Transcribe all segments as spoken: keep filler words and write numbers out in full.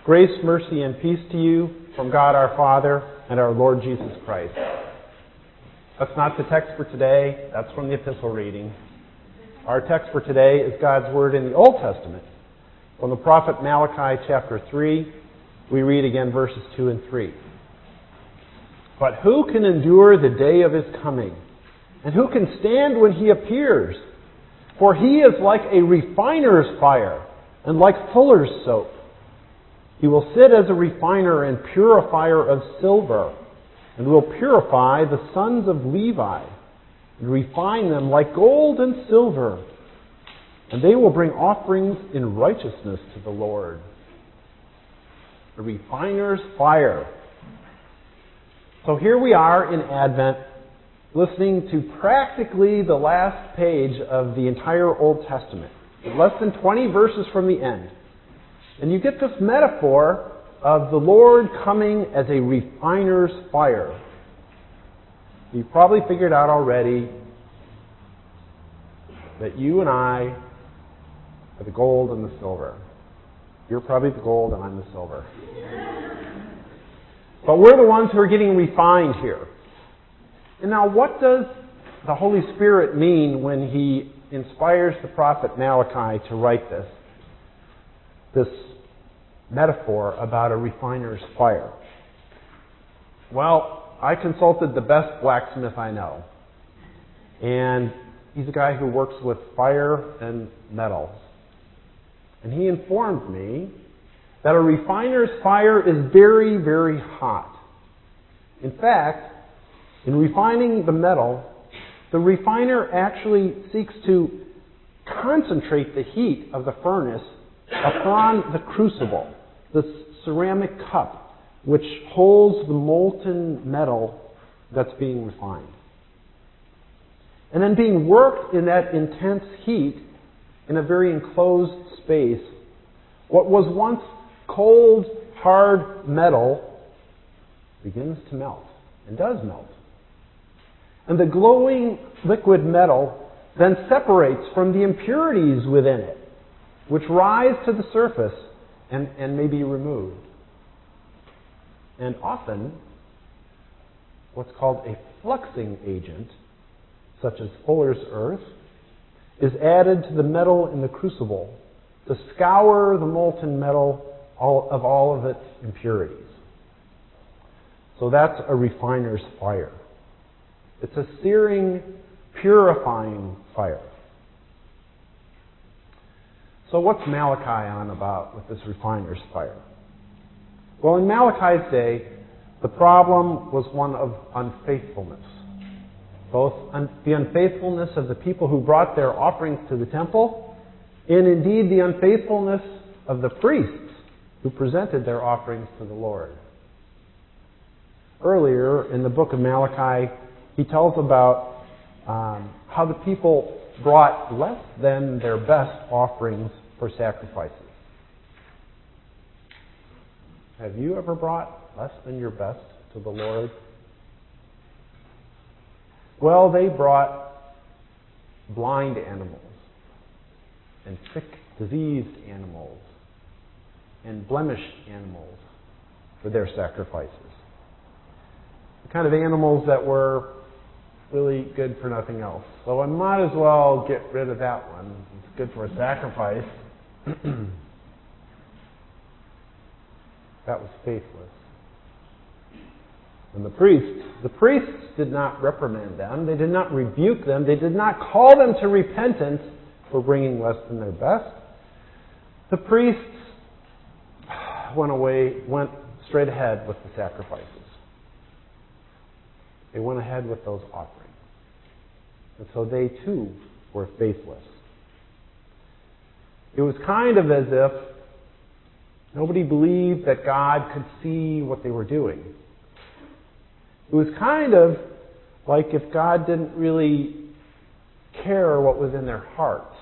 Grace, mercy, and peace to you from God our Father and our Lord Jesus Christ. That's not the text for today. That's from the epistle reading. Our text for today is God's Word in the Old Testament. From the prophet Malachi chapter three, we read again verses two and three. But who can endure the day of his coming? And who can stand when he appears? For he is like a refiner's fire and like fuller's soap. He will sit as a refiner and purifier of silver, and will purify the sons of Levi, and refine them like gold and silver. And they will bring offerings in righteousness to the Lord. A refiner's fire. So here we are in Advent, listening to practically the last page of the entire Old Testament, less than twenty verses from the end. And you get this metaphor of the Lord coming as a refiner's fire. You've probably figured out already that you and I are the gold and the silver. You're probably the gold and I'm the silver. But we're the ones who are getting refined here. And now what does the Holy Spirit mean when He inspires the prophet Malachi to write this? This metaphor about a refiner's fire. Well, I consulted the best blacksmith I know. And he's a guy who works with fire and metal. And he informed me that a refiner's fire is very, very hot. In fact, in refining the metal, the refiner actually seeks to concentrate the heat of the furnace upon the crucible, the ceramic cup, which holds the molten metal that's being refined. And then being worked in that intense heat in a very enclosed space, what was once cold, hard metal begins to melt, and does melt. And the glowing liquid metal then separates from the impurities within it, which rise to the surface and, and may be removed. And often, what's called a fluxing agent, such as fuller's earth, is added to the metal in the crucible to scour the molten metal all, of all of its impurities. So that's a refiner's fire. It's a searing, purifying fire. So what's Malachi on about with this refiner's fire? Well, in Malachi's day, the problem was one of unfaithfulness. Both un- the unfaithfulness of the people who brought their offerings to the temple, and indeed the unfaithfulness of the priests who presented their offerings to the Lord. Earlier in the book of Malachi, he tells about um, how the people brought less than their best offerings for sacrifices. Have you ever brought less than your best to the Lord? Well, they brought blind animals and sick, diseased animals and blemished animals for their sacrifices. The kind of animals that were really good for nothing else. So I might as well get rid of that one. It's good for a sacrifice. That was faithless. And the priests, the priests did not reprimand them. They did not rebuke them. They did not call them to repentance for bringing less than their best. The priests went away, went straight ahead with the sacrifices. They went ahead with those offerings. And so they too were faithless. It was kind of as if nobody believed that God could see what they were doing. It was kind of like if God didn't really care what was in their hearts.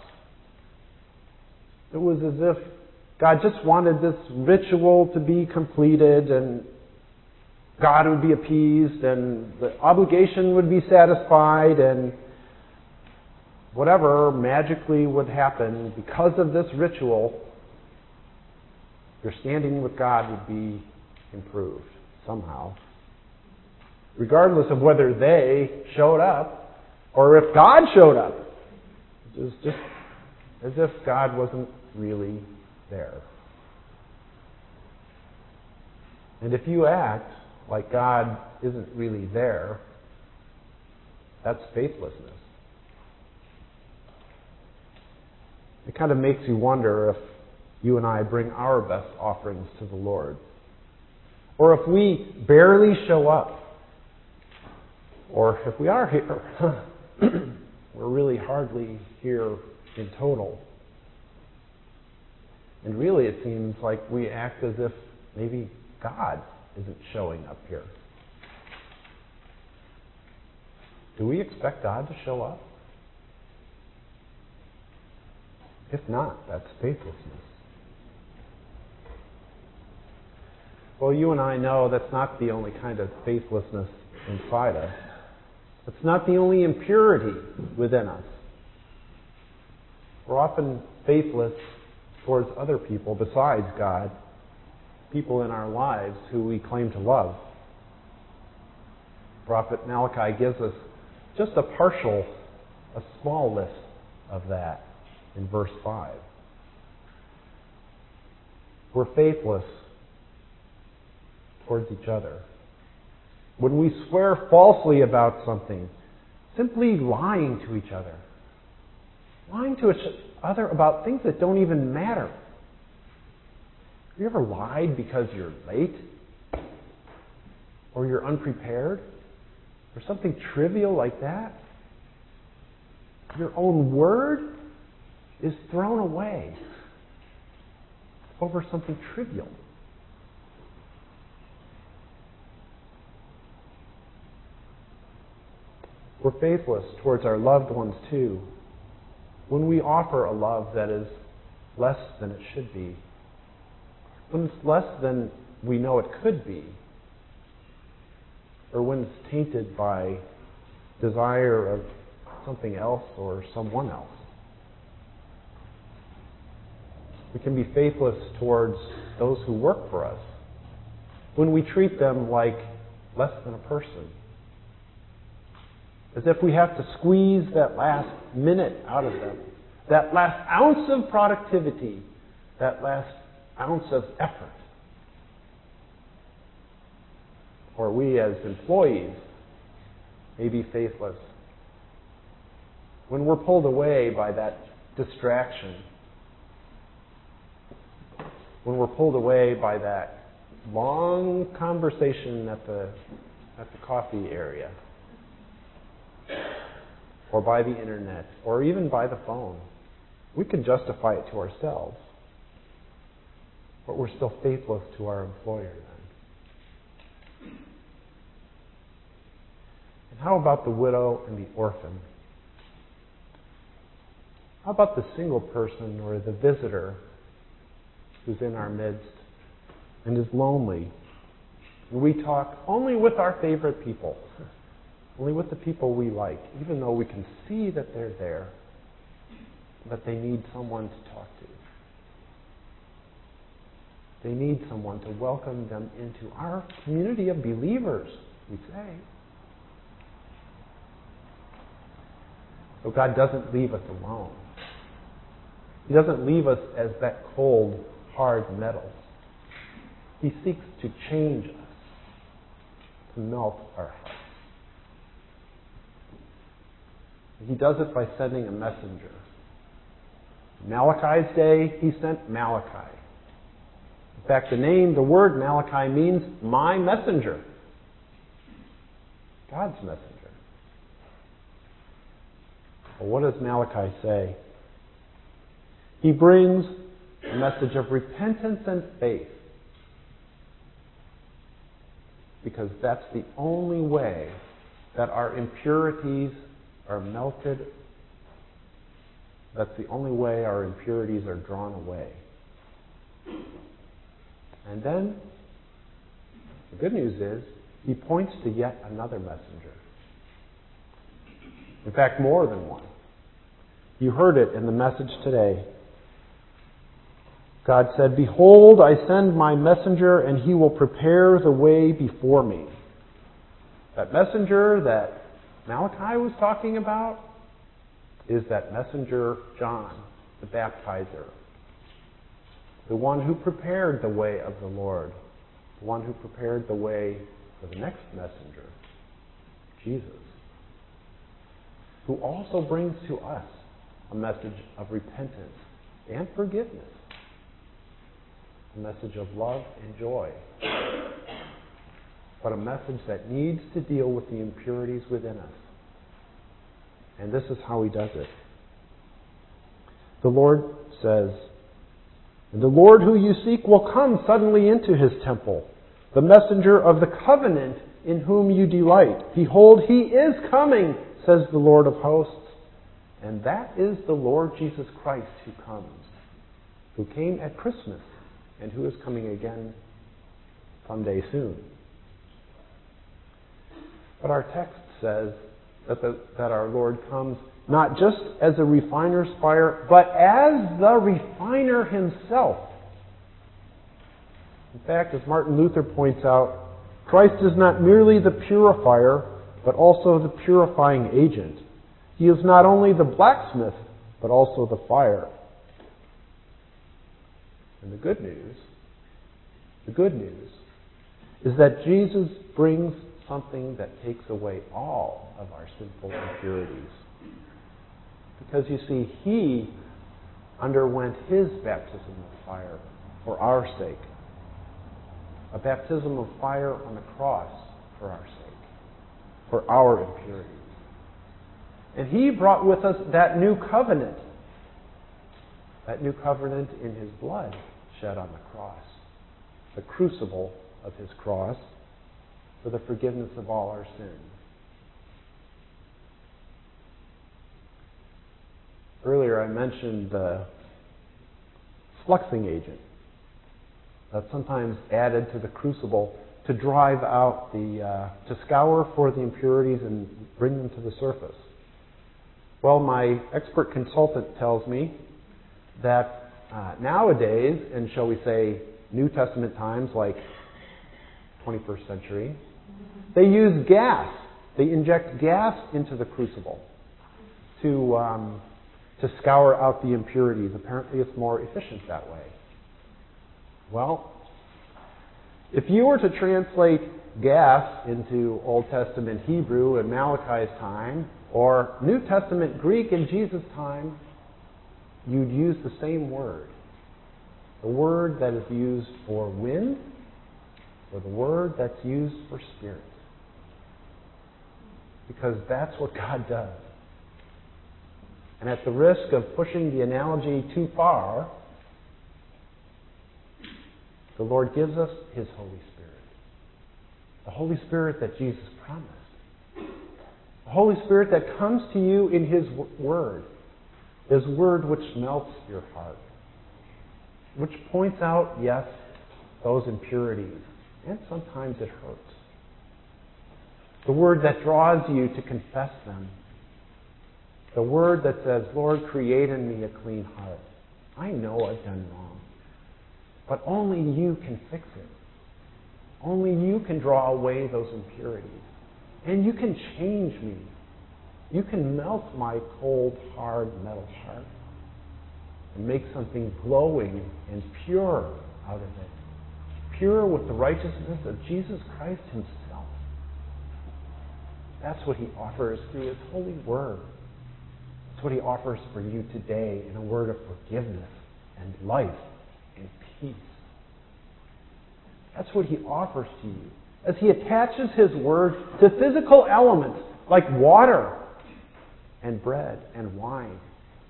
It was as if God just wanted this ritual to be completed and God would be appeased and the obligation would be satisfied and whatever magically would happen because of this ritual your standing with God would be improved somehow. Regardless of whether they showed up or if God showed up. It was just as if God wasn't really there. And if you act like God isn't really there, that's faithlessness. It kind of makes you wonder if you and I bring our best offerings to the Lord. Or if we barely show up. Or if we are here, we're really hardly here in total. And really it seems like we act as if maybe God isn't showing up here. Do we expect God to show up? If not, that's faithlessness. Well, you and I know that's not the only kind of faithlessness inside us. It's not the only impurity within us. We're often faithless towards other people besides God, people in our lives who we claim to love. Prophet Malachi gives us just a partial, a small list of that in verse five. We're faithless towards each other. When we swear falsely about something, simply lying to each other. Lying to each other about things that don't even matter. Have you ever lied because you're late? Or you're unprepared? Or something trivial like that? Your own word is thrown away over something trivial. We're faithless towards our loved ones too. When we offer a love that is less than it should be, when it's less than we know it could be, or when it's tainted by desire of something else or someone else. We can be faithless towards those who work for us when we treat them like less than a person. As if we have to squeeze that last minute out of them, that last ounce of productivity, that last ounce of effort. Or we as employees may be faithless when we're pulled away by that distraction, when we're pulled away by that long conversation at the at the coffee area, or by the internet, or even by the phone. We can justify it to ourselves, but we're still faithless to our employer then. And how about the widow and the orphan? How about the single person or the visitor who's in our midst and is lonely? And we talk only with our favorite people. Only with the people we like, even though we can see that they're there, but they need someone to talk to. They need someone to welcome them into our community of believers, we say. So God doesn't leave us alone. He doesn't leave us as that cold, hard metal. He seeks to change us, to melt our hearts. He does it by sending a messenger. In Malachi's day, he sent Malachi. In fact, the name, the word Malachi means my messenger. God's messenger. Well, what does Malachi say? He brings a message of repentance and faith. Because that's the only way that our impurities are melted. That's the only way our impurities are drawn away. And then, the good news is, he points to yet another messenger. In fact, more than one. You heard it in the message today. God said, "Behold, I send my messenger, and he will prepare the way before me." That messenger that Malachi was talking about is that messenger John, the baptizer. The one who prepared the way of the Lord. The one who prepared the way for the next messenger, Jesus. Who also brings to us a message of repentance and forgiveness. A message of love and joy. But a message that needs to deal with the impurities within us. And this is how he does it. The Lord says, "And the Lord who you seek will come suddenly into his temple, the messenger of the covenant in whom you delight. Behold, he is coming, says the Lord of hosts." And that is the Lord Jesus Christ who comes, who came at Christmas, and who is coming again someday soon. But our text says that, the, that our Lord comes not just as a refiner's fire, but as the refiner himself. In fact, as Martin Luther points out, Christ is not merely the purifier, but also the purifying agent. He is not only the blacksmith, but also the fire. And the good news, the good news, is that Jesus brings something that takes away all of our sinful impurities. Because you see, he underwent his baptism of fire for our sake. A baptism of fire on the cross for our sake, for our impurities. And he brought with us that new covenant, that new covenant in his blood shed on the cross, the crucible of his cross for the forgiveness of all our sins. Earlier I mentioned the fluxing agent that's sometimes added to the crucible to drive out the, uh, to scour for the impurities and bring them to the surface. Well, my expert consultant tells me that uh, nowadays, in shall we say New Testament times like twenty-first century, they use gas. They inject gas into the crucible to um, to scour out the impurities. Apparently it's more efficient that way. Well, if you were to translate gas into Old Testament Hebrew in Malachi's time, or New Testament Greek in Jesus' time, you'd use the same word. The word that is used for wind, or the word that's used for spirit. Because that's what God does. And at the risk of pushing the analogy too far, the Lord gives us His Holy Spirit. The Holy Spirit that Jesus promised. The Holy Spirit that comes to you in His Word. His Word which melts your heart. Which points out, yes, those impurities. And sometimes it hurts. The Word that draws you to confess them. The Word that says, Lord, create in me a clean heart. I know I've done wrong. But only you can fix it. Only you can draw away those impurities. And you can change me. You can melt my cold, hard, metal heart. And make something glowing and pure out of it. Pure with the righteousness of Jesus Christ Himself. That's what He offers through His holy Word. That's what He offers for you today in a word of forgiveness and life and peace. That's what He offers to you as He attaches His Word to physical elements like water and bread and wine.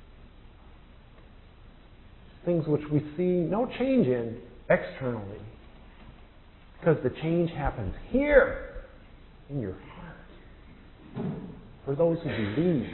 Things which we see no change in externally. Because the change happens here in your heart. For those who believe.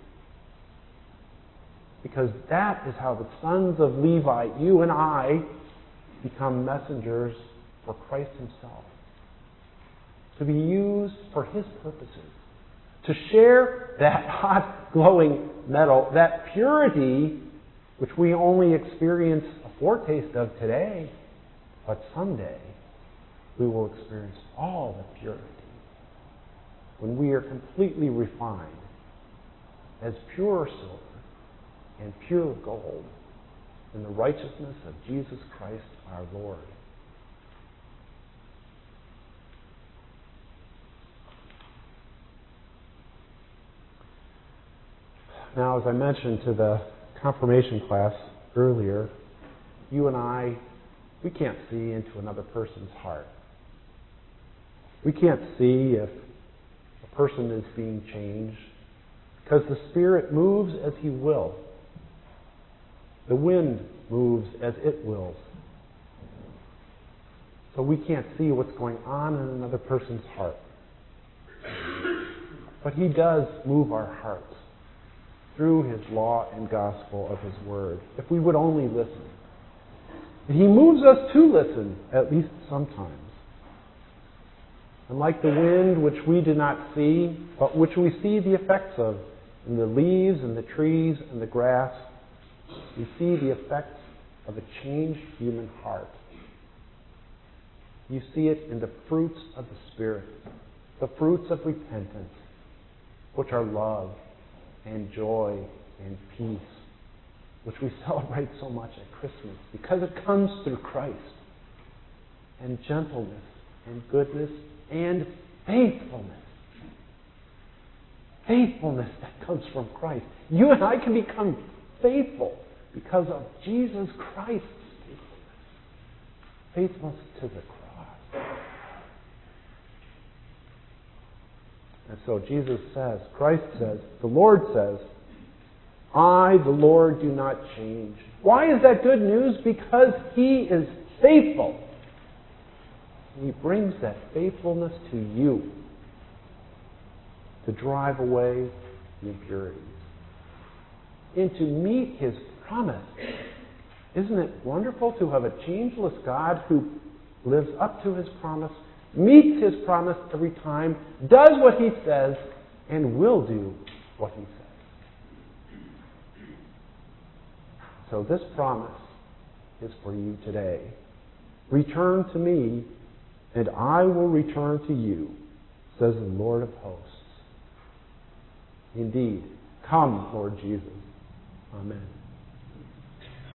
Because that is how the sons of Levi, you and I, become messengers for Christ Himself. To be used for His purposes. To share that hot, glowing metal, that purity which we only experience a foretaste of today, but someday we will experience all the purity when we are completely refined as pure silver and pure gold in the righteousness of Jesus Christ our Lord. Now, as I mentioned to the confirmation class earlier, you and I, we can't see into another person's heart. We can't see if a person is being changed because the Spirit moves as He will. The wind moves as it wills. So we can't see what's going on in another person's heart. But He does move our hearts through His law and gospel of His Word, if we would only listen. And He moves us to listen, at least sometimes. And like the wind, which we do not see, but which we see the effects of in the leaves and the trees and the grass, we see the effects of a changed human heart. You see it in the fruits of the Spirit, the fruits of repentance, which are love and joy and peace, which we celebrate so much at Christmas because it comes through Christ, and gentleness and goodness and faithfulness. Faithfulness that comes from Christ. You and I can become faithful because of Jesus Christ's faithfulness. Faithfulness to the cross. And so Jesus says, Christ says, the Lord says, I, the Lord, do not change. Why is that good news? Because He is faithful. He brings that faithfulness to you to drive away the impurities and to meet His promise. Isn't it wonderful to have a changeless God who lives up to His promise, meets His promise every time, does what He says, and will do what He says. So this promise is for you today. Return to me, and I will return to you, says the Lord of hosts. Indeed, come, Lord Jesus. Amen.